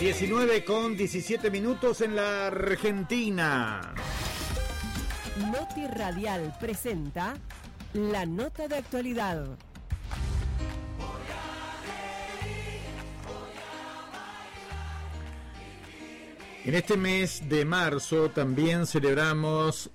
19:17 en la Argentina. Noti Radial presenta la nota de actualidad. En este mes de marzo también celebramos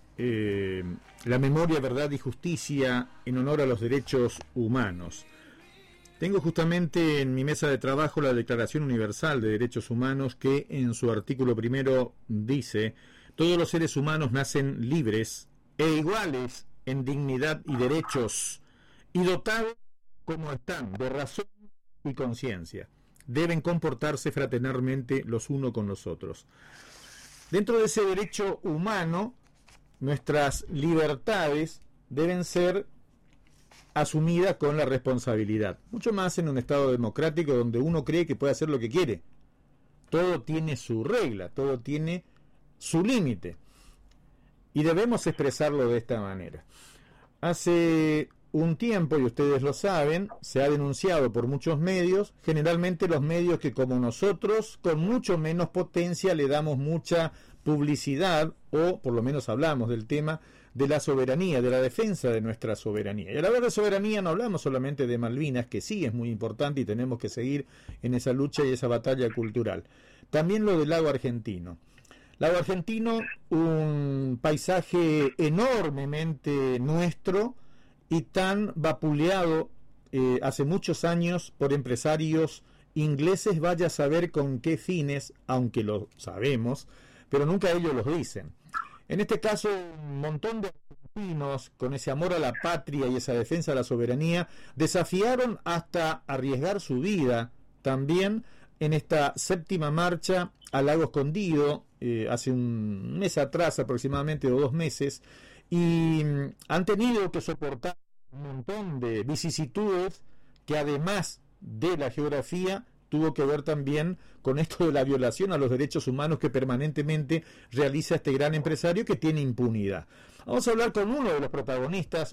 la memoria, verdad y justicia en honor a los derechos humanos. Tengo justamente en mi mesa de trabajo la Declaración Universal de Derechos Humanos, que en su artículo primero dice: todos los seres humanos nacen libres e iguales en dignidad y derechos, y dotados como están de razón y conciencia. Deben comportarse fraternalmente los unos con los otros. Dentro de ese derecho humano, nuestras libertades deben ser asumidas con la responsabilidad. Mucho más en un Estado democrático donde uno cree que puede hacer lo que quiere. Todo tiene su regla, todo tiene su límite. Y debemos expresarlo de esta manera. Hace un tiempo, y ustedes lo saben, se ha denunciado por muchos medios, generalmente los medios que, como nosotros, con mucho menos potencia le damos mucha publicidad, o por lo menos hablamos del tema de la soberanía, de la defensa de nuestra soberanía. Y al hablar de soberanía no hablamos solamente de Malvinas, que sí es muy importante y tenemos que seguir en esa lucha y esa batalla cultural. También lo del lago argentino. Lago argentino, un paisaje enormemente nuestro, y tan vapuleado hace muchos años por empresarios ingleses, vaya a saber con qué fines, aunque lo sabemos, pero nunca ellos los dicen. En este caso, un montón de argentinos, con ese amor a la patria y esa defensa de la soberanía, desafiaron hasta arriesgar su vida también en esta séptima marcha al Lago Escondido, hace un mes atrás aproximadamente, o 2 meses, y han tenido que soportar un montón de vicisitudes que, además de la geografía, tuvo que ver también con esto de la violación a los derechos humanos que permanentemente realiza este gran empresario que tiene impunidad. Vamos a hablar con uno de los protagonistas,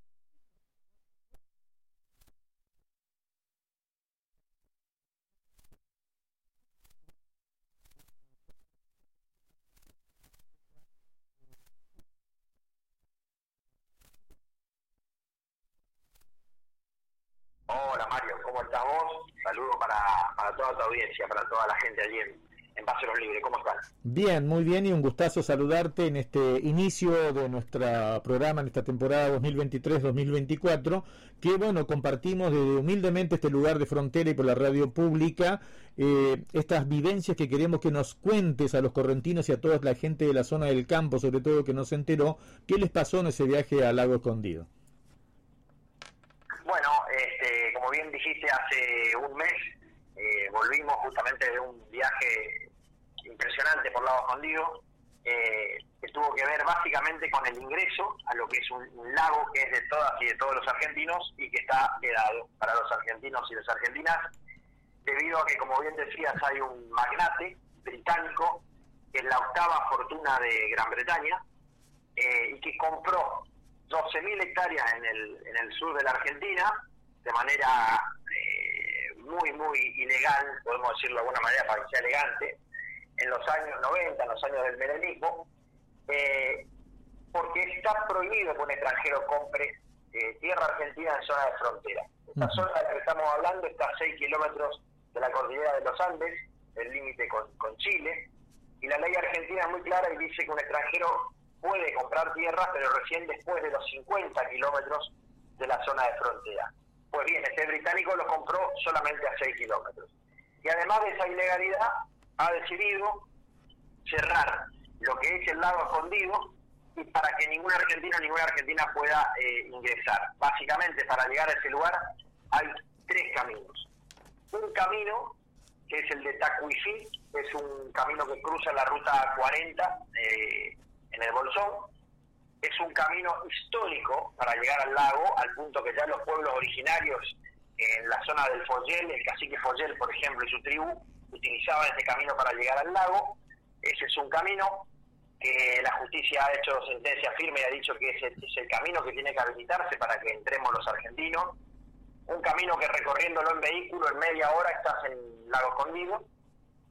Hola Mario, ¿cómo estás vos? Saludos para toda tu audiencia, para toda la gente allí en Paseos Libres. ¿Cómo estás? Bien, muy bien, y un gustazo saludarte en este inicio de nuestro programa, en esta temporada 2023-2024, que bueno, compartimos desde humildemente este lugar de frontera y por la radio pública, estas vivencias que queremos que nos cuentes a los correntinos y a toda la gente de la zona del campo, sobre todo que no se enteró, ¿qué les pasó en ese viaje al Lago Escondido? Bueno, como bien dijiste, hace un mes volvimos justamente de un viaje impresionante por Lago Escondido, que tuvo que ver básicamente con el ingreso a lo que es un lago que es de todas y de todos los argentinos y que está vedado para los argentinos y las argentinas, debido a que, como bien decías, hay un magnate británico que es la octava fortuna de Gran Bretaña, y que compró 12.000 hectáreas en el sur de la Argentina de manera muy ilegal, podemos decirlo de alguna manera para que sea elegante, en los años 90, en los años del menemismo, porque está prohibido que un extranjero compre tierra argentina en zona de frontera. Esta zona de la que estamos hablando está a 6 kilómetros de la cordillera de los Andes, el límite con Chile, y la ley argentina es muy clara y dice que un extranjero puede comprar tierras, pero recién después de los 50 kilómetros de la zona de frontera. Pues bien, este británico lo compró solamente a 6 kilómetros. Y además de esa ilegalidad, ha decidido cerrar lo que es el Lago Escondido, y para que ningún argentino, ninguna argentina pueda ingresar. Básicamente, para llegar a ese lugar hay 3 caminos. Un camino, que es el de Tacuifí, es un camino que cruza la ruta 40, en el Bolsón. Es un camino histórico para llegar al lago, al punto que ya los pueblos originarios en la zona del Follel, el cacique Follel, por ejemplo, y su tribu, utilizaban este camino para llegar al lago. Ese es un camino que la justicia ha hecho sentencia firme y ha dicho que es el camino que tiene que habilitarse para que entremos los argentinos. Un camino que, recorriéndolo en vehículo, en media hora estás en Lago Escondido.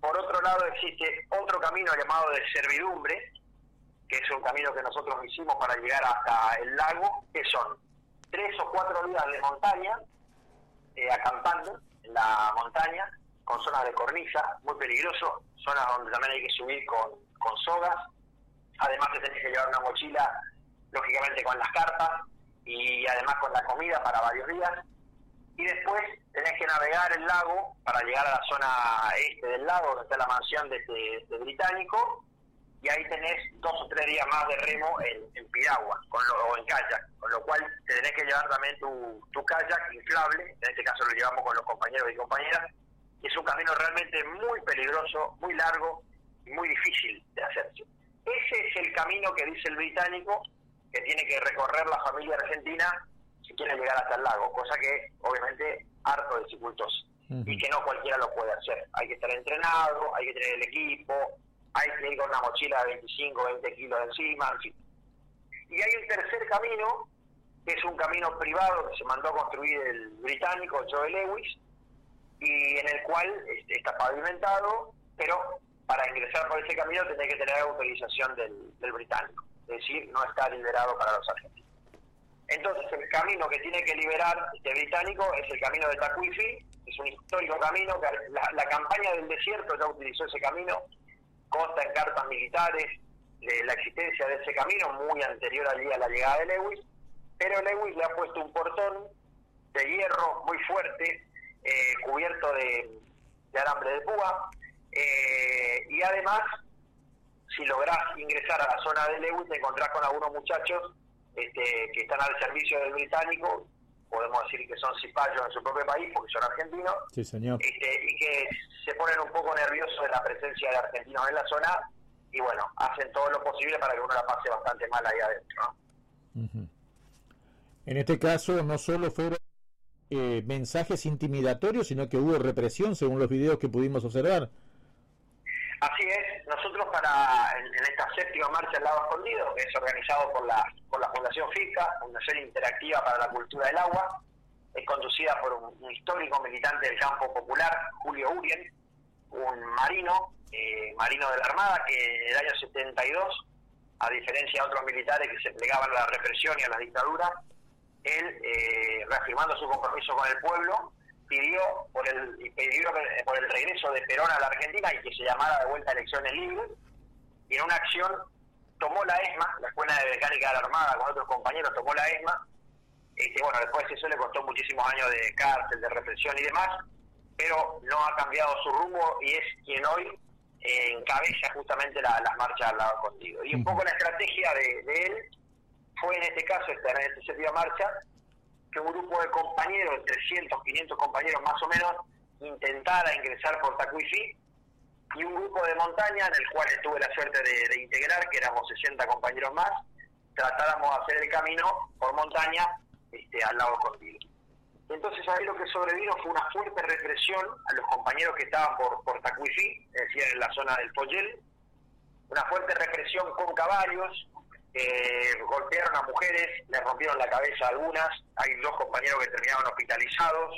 por otro lado existe otro camino llamado de servidumbre, que es un camino que nosotros hicimos para llegar hasta el lago, que son 3 o 4 días de montaña, acampando en la montaña, con zonas de cornisa, muy peligroso, zonas donde también hay que subir con sogas. Además te tenés que llevar una mochila, lógicamente con las carpas, y además con la comida para varios días. Y después tenés que navegar el lago para llegar a la zona este del lago, donde está la mansión de este británico, y ahí tenés 2 o 3 días más de remo en piragua o en kayak, con lo cual te tenés que llevar también tu kayak inflable. En este caso lo llevamos con los compañeros y compañeras. Es un camino realmente muy peligroso, muy largo y muy difícil de hacerse. Ese es el camino que dice el británico que tiene que recorrer la familia argentina si quiere llegar hasta el lago, cosa que obviamente harto dificultoso, y que no cualquiera lo puede hacer. Hay que estar entrenado, hay que tener el equipo, hay que ir con una mochila de 25, 20 kilos encima, en fin. Y hay un tercer camino, que es un camino privado que se mandó a construir el británico Joe Lewis, y en el cual está pavimentado, pero para ingresar por ese camino tenés que tener autorización del británico, es decir, no está liberado para los argentinos. Entonces el camino que tiene que liberar este británico es el camino de Tacuifi, es un histórico camino que la campaña del desierto ya utilizó ese camino, consta en cartas militares de la existencia de ese camino muy anterior allí a la llegada de Lewis, pero Lewis le ha puesto un portón de hierro muy fuerte, cubierto de alambre de púa, y además, si lográs ingresar a la zona de Lewis, te encontrás con algunos muchachos que están al servicio del británico, podemos decir que son cipayos en su propio país, porque son argentinos, sí, señor. Y que se ponen un poco nerviosos de la presencia de argentinos en la zona, y bueno, hacen todo lo posible para que uno la pase bastante mal ahí adentro, ¿no? En este caso, no solo fueron mensajes intimidatorios, sino que hubo represión, según los videos que pudimos observar. Así es, nosotros en esta 7ª marcha del Lago Escondido, que es organizado por la Fundación FICA, Fundación Interactiva para la Cultura del Agua, es conducida por un histórico militante del campo popular, Julio Urien, un marino de la Armada, que en el año 72, a diferencia de otros militares que se plegaban a la represión y a la dictadura, él, reafirmando su compromiso con el pueblo, pidió por el regreso de Perón a la Argentina y que se llamara de vuelta a elecciones libres, y en una acción tomó la ESMA, la Escuela de Mecánica de la Armada, con otros compañeros tomó la ESMA. Bueno, después eso le costó muchísimos años de cárcel, de represión y demás, pero no ha cambiado su rumbo y es quien hoy encabeza justamente las marchas al Lago Escondido. Y un poco la estrategia de él fue en este caso, en esta 7ª marcha, que un grupo de compañeros, 300, 500 compañeros más o menos, intentara ingresar por Tacuifi, y un grupo de montaña, en el cual tuve la suerte de integrar, que éramos 60 compañeros más, tratáramos de hacer el camino por montaña al Lago Escondido. Entonces ahí lo que sobrevino fue una fuerte represión a los compañeros que estaban por Tacuifi, es decir, en la zona del Poyel, una fuerte represión con caballos, golpearon a mujeres, les rompieron la cabeza a algunas, hay 2 compañeros que terminaron hospitalizados,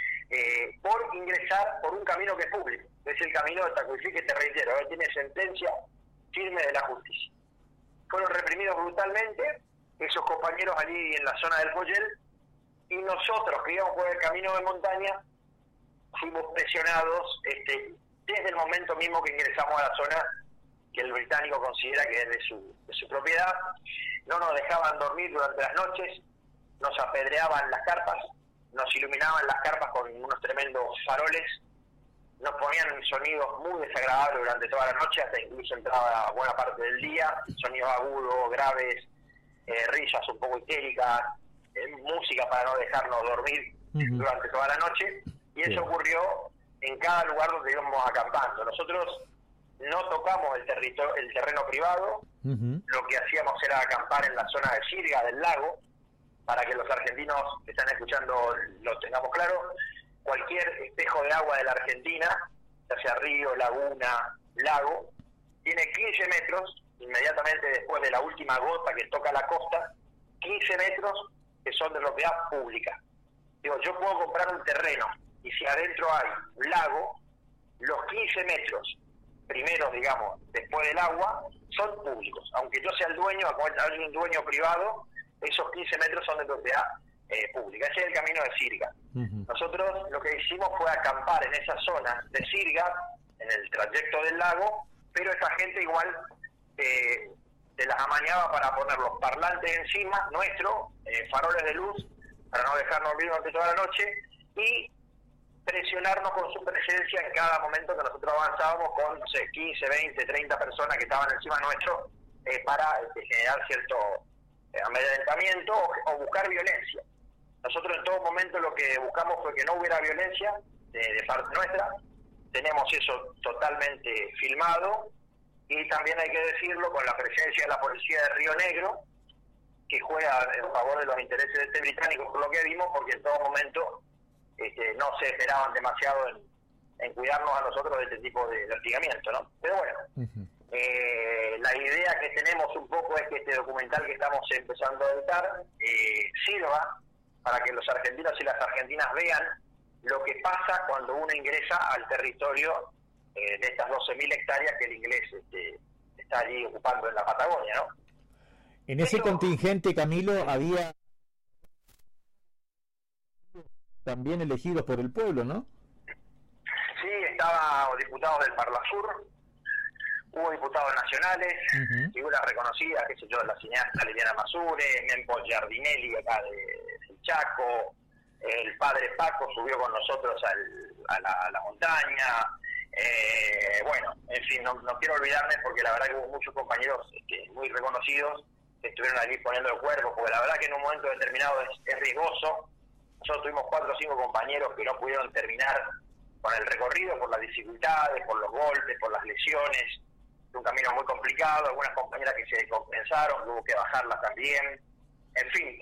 por ingresar por un camino que es público, es el camino de Tacuifi, que te reitero, tiene sentencia firme de la justicia. Fueron reprimidos brutalmente esos compañeros allí en la zona del Poyel, y nosotros que íbamos por el camino de montaña fuimos presionados desde el momento mismo que ingresamos a la zona que el británico considera que es de su propiedad. No nos dejaban dormir durante las noches, nos apedreaban las carpas, nos iluminaban las carpas con unos tremendos faroles, nos ponían sonidos muy desagradables durante toda la noche, hasta incluso entraba buena parte del día, sonidos agudos, graves, risas un poco histéricas, música para no dejarnos dormir durante toda la noche, y eso ocurrió en cada lugar donde íbamos acampando. Nosotros no tocamos el terreno privado, lo que hacíamos era acampar en la zona de Sirga del lago, para que los argentinos que están escuchando lo tengamos claro. Cualquier espejo de agua de la Argentina, ya sea río, laguna, lago, tiene 15 metros, inmediatamente después de la última gota que toca la costa, 15 metros que son de propiedad pública. Digo, yo puedo comprar un terreno, y si adentro hay un lago, los 15 metros primeros, digamos, después del agua, son públicos. Aunque yo sea el dueño, hay un dueño privado, esos 15 metros son de propiedad pública. Ese es el camino de Sirga. Nosotros lo que hicimos fue acampar en esa zona de Sirga, en el trayecto del lago, pero esa gente igual se las amañaba para poner los parlantes encima, faroles de luz, para no dejarnos dormir durante toda la noche, y presionarnos con su presencia en cada momento que nosotros avanzábamos con 15, 20, 30 personas que estaban encima nuestro, para generar cierto amedrentamiento o buscar violencia. Nosotros en todo momento lo que buscamos fue que no hubiera violencia de parte nuestra. Tenemos eso totalmente filmado, y también hay que decirlo con la presencia de la policía de Río Negro, que juega en favor de los intereses de este británico, por lo que vimos, porque en todo momento no se esperaban demasiado en cuidarnos a nosotros de este tipo de hostigamiento, ¿no? Pero bueno, la idea que tenemos un poco es que este documental que estamos empezando a editar sirva para que los argentinos y las argentinas vean lo que pasa cuando uno ingresa al territorio de estas 12.000 hectáreas que el inglés está allí ocupando en la Patagonia, ¿no? En ese contingente, Camilo, había también elegidos por el pueblo, ¿no? Sí, estaban diputados del Parlasur, hubo diputados nacionales, figuras reconocidas, qué sé yo, la cineasta Liliana Masure, Mempo Giardinelli acá del Chaco, el padre Paco subió con nosotros a la montaña, bueno, en fin, no quiero olvidarme porque la verdad que hubo muchos compañeros muy reconocidos que estuvieron allí poniendo el cuerpo, porque la verdad que en un momento determinado es riesgoso. Nosotros tuvimos 4 o 5 compañeros que no pudieron terminar con el recorrido por las dificultades, por los golpes, por las lesiones. Es un camino muy complicado, algunas compañeras que se descompensaron, que hubo que bajarlas también. En fin,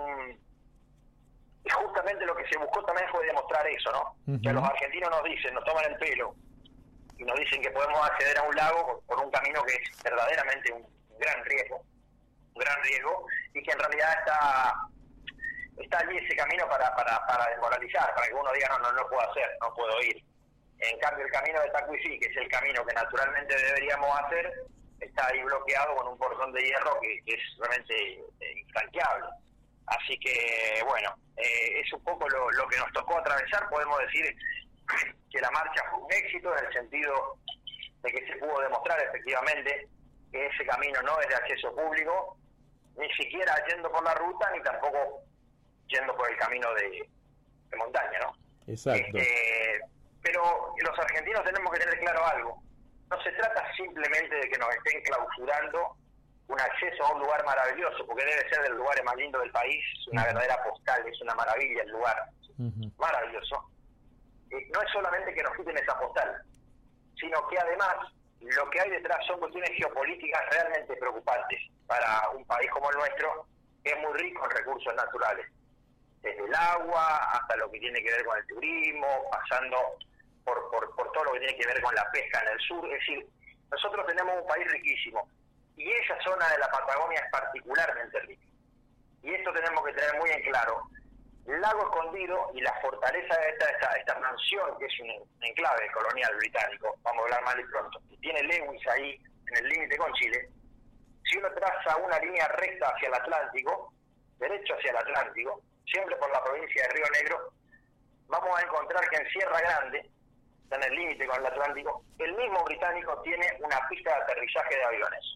es justamente lo que se buscó también fue demostrar eso, ¿no? Que los argentinos nos toman el pelo y nos dicen que podemos acceder a un lago por un camino que es verdaderamente un gran riesgo, y que en realidad está allí ese camino para desmoralizar, para que uno diga no puedo hacer, no puedo ir. En cambio el camino de Tacuicí, que es el camino que naturalmente deberíamos hacer, está ahí bloqueado con un portón de hierro que es realmente infranqueable. Así que bueno, es un poco lo que nos tocó atravesar. Podemos decir que la marcha fue un éxito en el sentido de que se pudo demostrar efectivamente que ese camino no es de acceso público, ni siquiera yendo por la ruta, ni tampoco yendo por el camino de montaña, ¿no? Exacto. Pero los argentinos tenemos que tener claro algo. No se trata simplemente de que nos estén clausurando un acceso a un lugar maravilloso, porque debe ser de los lugares más lindos del país, es una verdadera postal, es una maravilla el lugar, maravilloso. No es solamente que nos quiten esa postal, sino que además lo que hay detrás son cuestiones geopolíticas realmente preocupantes para un país como el nuestro, que es muy rico en recursos naturales, desde el agua hasta lo que tiene que ver con el turismo, pasando por todo lo que tiene que ver con la pesca en el sur. Es decir, nosotros tenemos un país riquísimo, y esa zona de la Patagonia es particularmente rica. Y esto tenemos que tener muy en claro. El lago Escondido y la fortaleza de esta mansión, que es un enclave colonial británico, vamos a hablar mal y pronto, que tiene Lewis ahí en el límite con Chile, si uno traza una línea recta hacia el Atlántico, derecho hacia el Atlántico, siempre por la provincia de Río Negro, vamos a encontrar que en Sierra Grande, en el límite con el Atlántico, el mismo británico tiene una pista de aterrizaje de aviones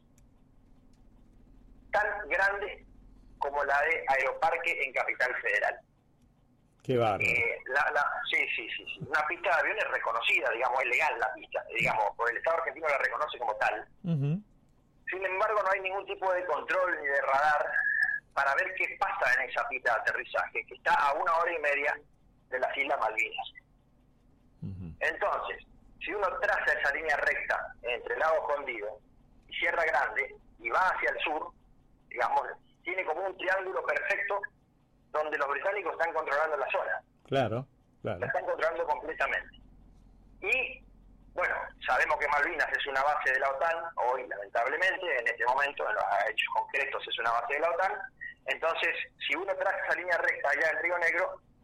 tan grande como la de Aeroparque en Capital Federal. Qué bárbaro. Sí. Una pista de aviones reconocida, digamos, es legal la pista, digamos, por el Estado argentino la reconoce como tal. Sin embargo, no hay ningún tipo de control ni de radar para ver qué pasa en esa pista de aterrizaje, que está a 1 hora y media de las Islas Malvinas. Entonces, si uno traza esa línea recta entre el lago Escondido y Sierra Grande y va hacia el sur, digamos, tiene como un triángulo perfecto donde los británicos están controlando la zona. Claro. La están controlando completamente. Y, bueno, sabemos que Malvinas es una base de la OTAN, hoy lamentablemente, en este momento, en los hechos concretos es una base de la OTAN. Entonces, si uno traza esa línea recta allá en Río Negro,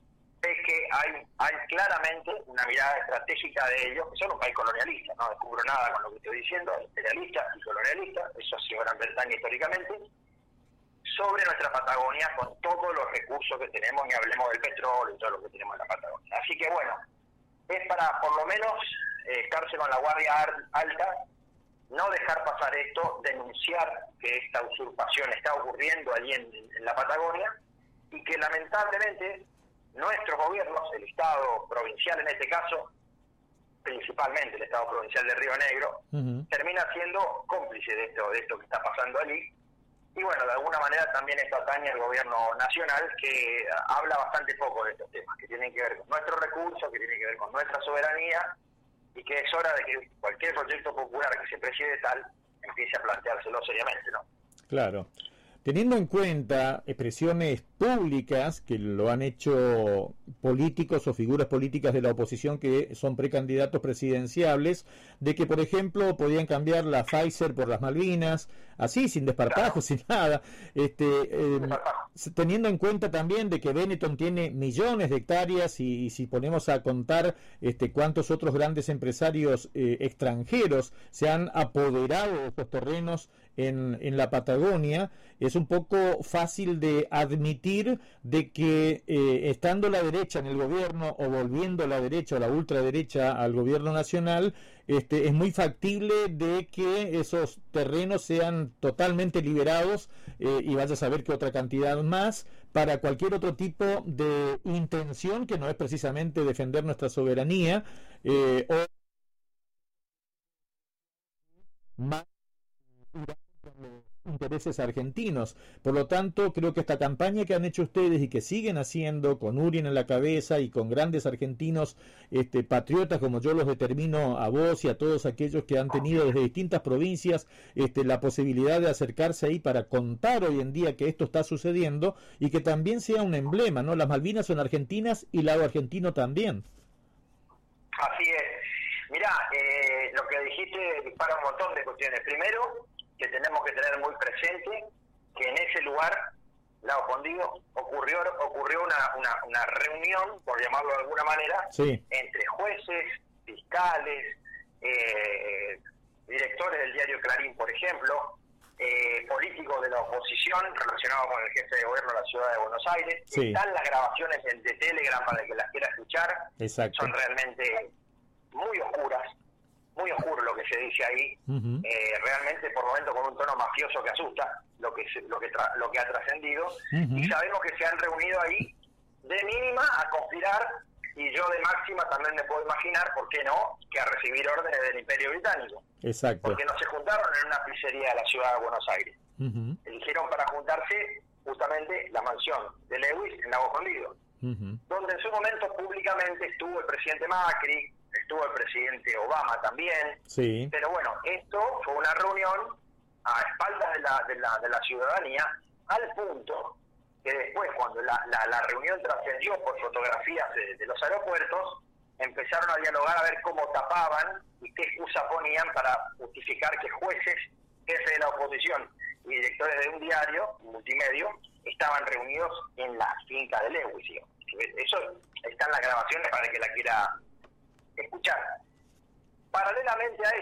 es que hay claramente una mirada estratégica de ellos, que son un país colonialista, no descubro nada con lo que estoy diciendo, imperialista y colonialista, eso ha sido Gran Bretaña históricamente, sobre nuestra Patagonia con todos los recursos que tenemos, y hablemos del petróleo y todo lo que tenemos en la Patagonia. Así que bueno, es para por lo menos estarse con la guardia alta, no dejar pasar esto, denunciar que esta usurpación está ocurriendo allí en la Patagonia, y que lamentablemente nuestros gobiernos, el Estado provincial en este caso, principalmente el Estado provincial de Río Negro, termina siendo cómplice de esto que está pasando allí. Y bueno, de alguna manera también esto atañe al gobierno nacional, que habla bastante poco de estos temas, que tienen que ver con nuestros recursos, que tienen que ver con nuestra soberanía, y que es hora de que cualquier proyecto popular que se precie de tal empiece a planteárselo seriamente, ¿no? Claro. Teniendo en cuenta expresiones públicas que lo han hecho políticos o figuras políticas de la oposición que son precandidatos presidenciables, de que, por ejemplo, podían cambiar la Pfizer por las Malvinas, así, sin desparpajo, sin nada, teniendo en cuenta también de que Benetton tiene millones de hectáreas, y si ponemos a contar cuántos otros grandes empresarios extranjeros se han apoderado de estos terrenos en la Patagonia, es un poco fácil de admitir de que estando la derecha en el gobierno o volviendo la derecha o la ultraderecha al gobierno nacional, es muy factible de que esos terrenos sean totalmente liberados, y vaya a saber que otra cantidad más, para cualquier otro tipo de intención que no es precisamente defender nuestra soberanía, o más intereses argentinos. Por lo tanto, creo que esta campaña que han hecho ustedes y que siguen haciendo con Urien en la cabeza y con grandes argentinos patriotas, como yo los determino a vos y a todos aquellos que han tenido desde distintas provincias la posibilidad de acercarse ahí para contar hoy en día que esto está sucediendo, y que también sea un emblema, ¿no? Las Malvinas son argentinas y lado argentino también. Así es. Mirá, lo que dijiste dispara un montón de cuestiones. Primero, que tenemos que tener muy presente que en ese lugar, Lago Escondido, ocurrió una reunión, por llamarlo de alguna manera, sí, entre jueces, fiscales, directores del diario Clarín, por ejemplo, políticos de la oposición relacionados con el jefe de gobierno de la ciudad de Buenos Aires. Sí. Están las grabaciones de Telegram para el que las quiera escuchar. Exacto. Son realmente muy oscuras, muy oscuro lo que se dice ahí, realmente por momentos con un tono mafioso que asusta lo que ha trascendido, y sabemos que se han reunido ahí de mínima a conspirar, y yo de máxima también me puedo imaginar, ¿por qué no?, que a recibir órdenes del Imperio Británico. Exacto. Porque no se juntaron en una pizzería de la ciudad de Buenos Aires. Eligieron para juntarse justamente la mansión de Lewis en Lago Escondido, donde en su momento públicamente estuvo el presidente Macri, estuvo el presidente Obama también, sí. Pero bueno, esto fue una reunión a espaldas de la ciudadanía, al punto que después, cuando la reunión trascendió por fotografías de los aeropuertos, empezaron a dialogar a ver cómo tapaban y qué excusa ponían para justificar que jueces, jefes de la oposición y directores de un diario, un multimedio, estaban reunidos en la finca de Lewis. Eso están las grabaciones para el que la quiera escuchar. Paralelamente a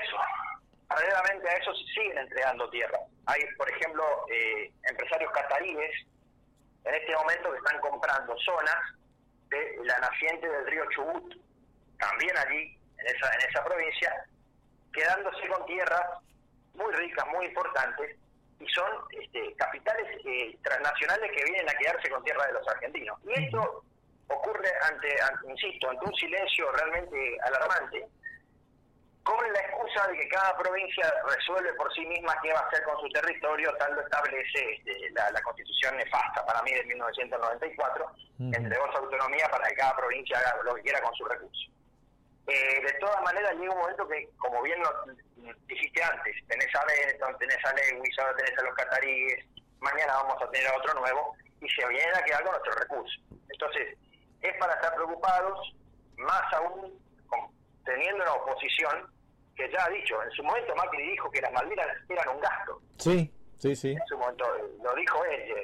eso se siguen entregando tierras. Hay, por ejemplo, empresarios cataríes en este momento que están comprando zonas de la naciente del río Chubut, también allí, en esa provincia, quedándose con tierras muy ricas, muy importantes, y son capitales transnacionales que vienen a quedarse con tierra de los argentinos. Y esto ocurre ante un silencio realmente alarmante, con la excusa de que cada provincia resuelve por sí misma qué va a hacer con su territorio, tal lo establece la Constitución nefasta para mí de 1994, entregó su autonomía para que cada provincia haga lo que quiera con sus recursos. De todas maneras, llega un momento que, como bien lo dijiste antes, tenés a Benetton, tenés a Lewis, ahora tenés a los cataríes, mañana vamos a tener a otro nuevo, y se vienen a quedar con nuestros recursos. Entonces, es para estar preocupados, más aún teniendo una oposición que ya ha dicho, en su momento Macri dijo que las Malvinas eran un gasto. Sí. En su momento lo dijo él,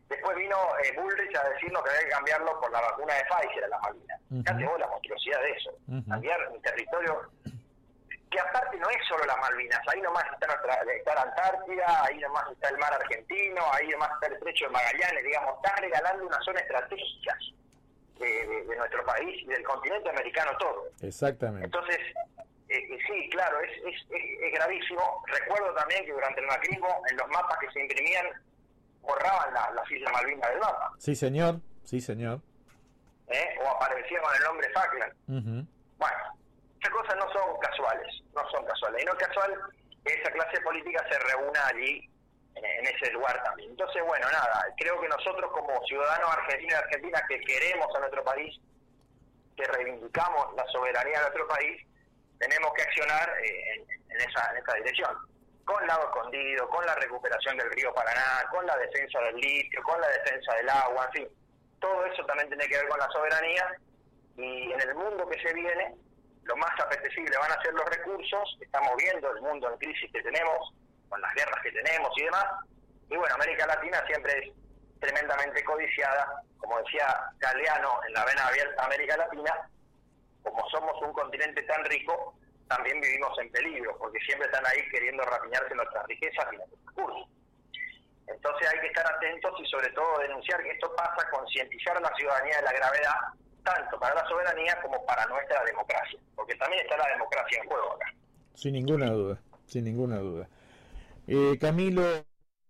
Después vino Bullrich a decirnos que había que cambiarlo por la vacuna de Pfizer a las Malvinas. Fíjate vos la monstruosidad de eso. Cambiar un territorio que aparte no es solo las Malvinas, ahí nomás está la Antártida, ahí nomás está el mar argentino, ahí nomás está el estrecho de Magallanes, digamos, está regalando una zona estratégica de nuestro país y del continente americano todo. Exactamente. Entonces, sí, claro, es gravísimo. Recuerdo también que durante el macrismo, en los mapas que se imprimían, borraban las Islas Malvinas del mapa. Sí, señor, sí, señor. O aparecía con el nombre Falkland. Bueno, esas cosas no son casuales, y no es casual que esa clase política se reúna allí, en ese lugar también. Entonces, bueno, nada, creo que nosotros como ciudadanos argentinos y argentinas que queremos a nuestro país, que reivindicamos la soberanía de nuestro país, tenemos que accionar en esa dirección, con Lago Escondido, con la recuperación del río Paraná, con la defensa del litio, con la defensa del agua, en fin, todo eso también tiene que ver con la soberanía, y en el mundo que se viene, lo más apetecible van a ser los recursos. Estamos viendo el mundo en crisis que tenemos, con las guerras que tenemos y demás, y bueno, América Latina siempre es tremendamente codiciada, como decía Galeano en La Vena Abierta América Latina, como somos un continente tan rico, también vivimos en peligro, porque siempre están ahí queriendo rapiñarse nuestras riquezas y nuestros recursos. Entonces hay que estar atentos y sobre todo denunciar que esto pasa, concientizar a la ciudadanía de la gravedad, tanto para la soberanía como para nuestra democracia, porque también está la democracia en juego acá. Sin ninguna duda, sin ninguna duda. Camilo,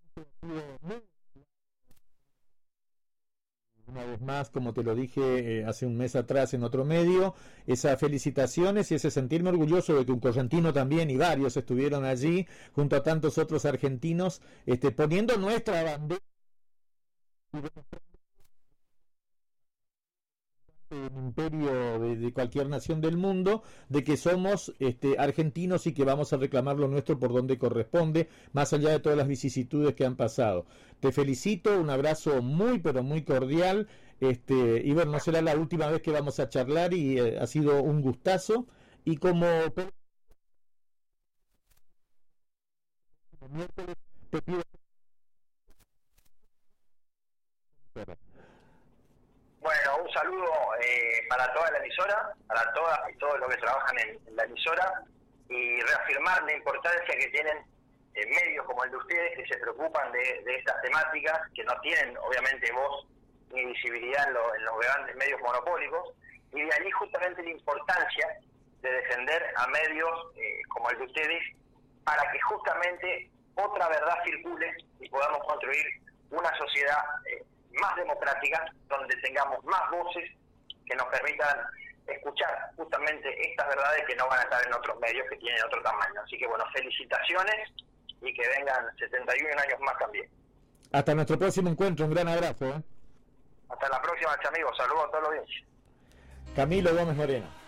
una vez más, como te lo dije hace un mes atrás en otro medio, esas felicitaciones y ese sentirme orgulloso de que un correntino también y varios estuvieron allí junto a tantos otros argentinos, poniendo nuestra bandera un imperio de cualquier nación del mundo, de que somos argentinos y que vamos a reclamar lo nuestro por donde corresponde, más allá de todas las vicisitudes que han pasado. Te felicito, un abrazo muy pero muy cordial, y bueno, no será la última vez que vamos a charlar, y ha sido un gustazo, y como te pido Bueno, un saludo para toda la emisora, para todas y todos los que trabajan en la emisora, y reafirmar la importancia que tienen medios como el de ustedes, que se preocupan de estas temáticas, que no tienen obviamente voz ni visibilidad en los grandes medios monopólicos, y de allí justamente la importancia de defender a medios como el de ustedes, para que justamente otra verdad circule y podamos construir una sociedad más democrática, donde tengamos más voces que nos permitan escuchar justamente estas verdades que no van a estar en otros medios que tienen otro tamaño. Así que bueno, felicitaciones y que vengan 71 años más también. Hasta nuestro próximo encuentro, un gran abrazo. Hasta la próxima, amigos. Saludos a todos los días. Camilo Gómez Moreno.